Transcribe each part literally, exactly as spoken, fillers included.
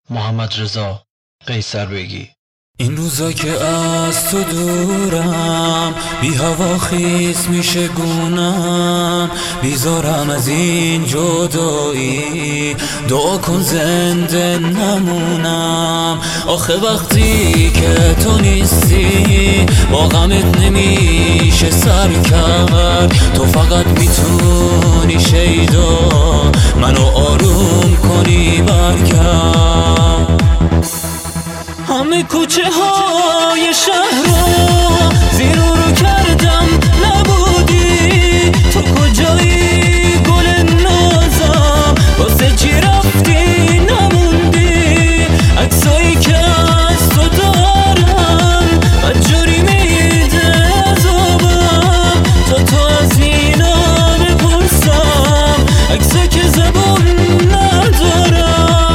محمد رضا قیصر بگی. این روزا که از تو دورم، بی هوا خیس میشه گونم، بیزارم از این جدایی، دعا کن زنده نمونم. آخه وقتی که تو نیستی با غمت نمیشه سر کرد، تو فقط میتونی شیدا منو آروم کنی برگرد. همه کوچه های شهر رو زیر رو کردم نبودی، تو کجایی گل نازم، واسه چی رفتی نموندی، عکسایی که از تو دارم بدجوری میده عذابم، تا تو از اینا بپرسم عکسا که زبون ندارم.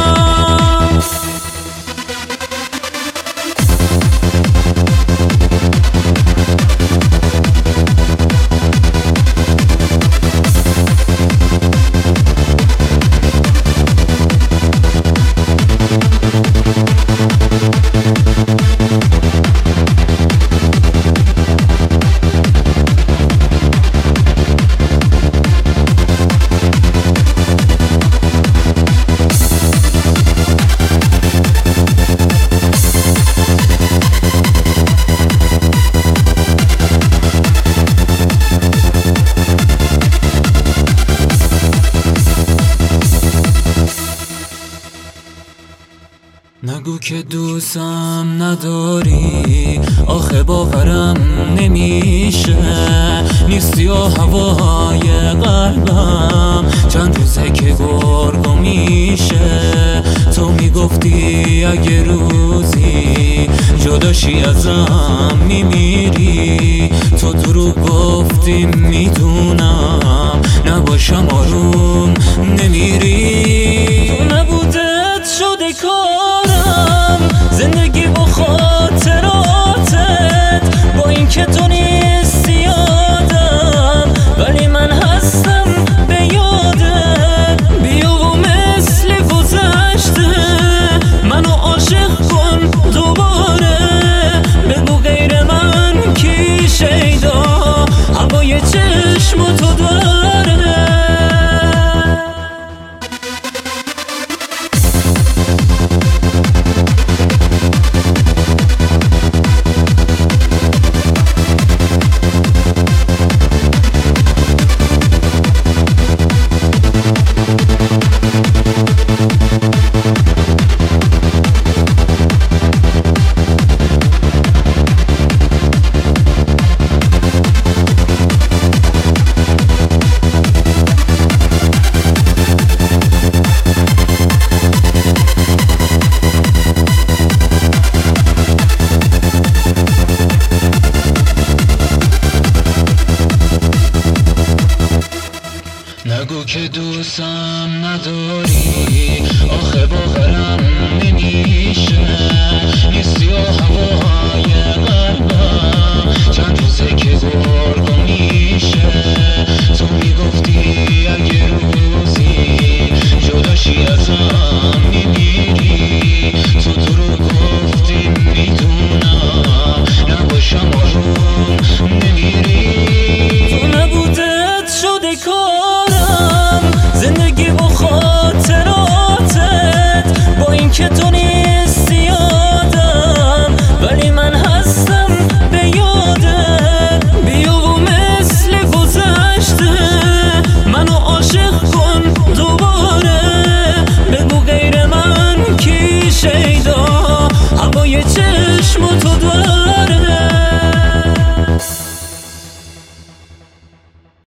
نگو که دوستم نداری، آخه باورم نمیشه، نیستی و هوای قلبم چند روزه که گرگو میشه. تو میگفتی اگه روزی جداشی ازم میمیری، تو دروغ گفتی میدونم، نباشم آروم نمیری. تو نبودت شده کارم، زندگی با خاطراتت، با این که تو نیستی یادم، ولی من هستم به یادت. بیا و مثل گذشته منو عاشق کن دوباره، بگو غیر من کی شیدا هوای چشم تو داره. نگو که دوستم نداری، آخه باورم نمیشه، نیستی و هوای قلبم چند روزه که گرگو میشه. تو میگفتی اگه روزی جداشی ازم میمیری، تو دروغ گفتی میدونم، نباشم آروم نمیری. تو نبودت شده کارم، زندگی با خاطراتت، با این که تو نیستی یادم، ولی من هستم به یادت. بیا و مثل گذشته منو عاشق کن دوباره، بگو غیر من کی شیدا هوای چشم تو داره.